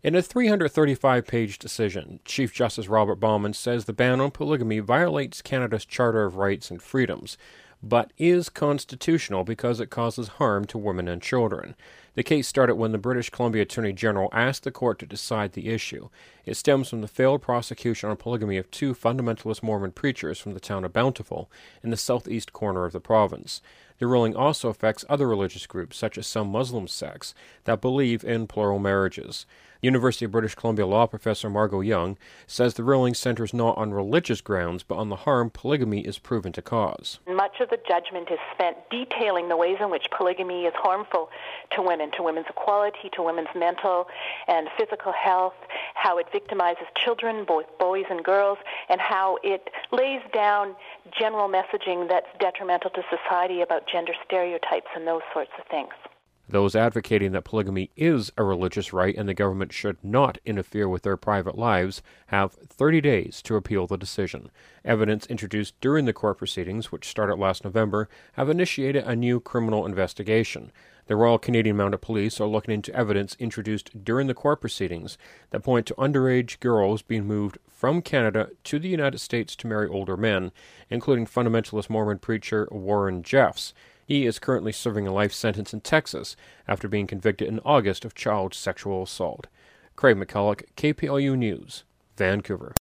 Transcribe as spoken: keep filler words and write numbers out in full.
In a three hundred thirty-five page decision, Chief Justice Robert Bauman says the ban on polygamy violates Canada's Charter of Rights and Freedoms, but is constitutional because it causes harm to women and children. The case started when the British Columbia Attorney General asked the court to decide the issue. It stems from the failed prosecution on polygamy of two fundamentalist Mormon preachers from the town of Bountiful in the southeast corner of the province. The ruling also affects other religious groups, such as some Muslim sects, that believe in plural marriages. University of British Columbia law professor Margot Young says the ruling centers not on religious grounds, but on the harm polygamy is proven to cause. Much of the judgment is spent detailing the ways in which polygamy is harmful to women, to women's equality, to women's mental and physical health, how it victimizes children, both boys and girls, and how it lays down general messaging that's detrimental to society about gender stereotypes and those sorts of things. Those advocating that polygamy is a religious right and the government should not interfere with their private lives have thirty days to appeal the decision. Evidence introduced during the court proceedings, which started last November, have initiated a new criminal investigation. The Royal Canadian Mounted Police are looking into evidence introduced during the court proceedings that point to underage girls being moved from Canada to the United States to marry older men, including fundamentalist Mormon preacher Warren Jeffs. He is currently serving a life sentence in Texas after being convicted in August of child sexual assault. Craig McCulloch, K P L U News, Vancouver.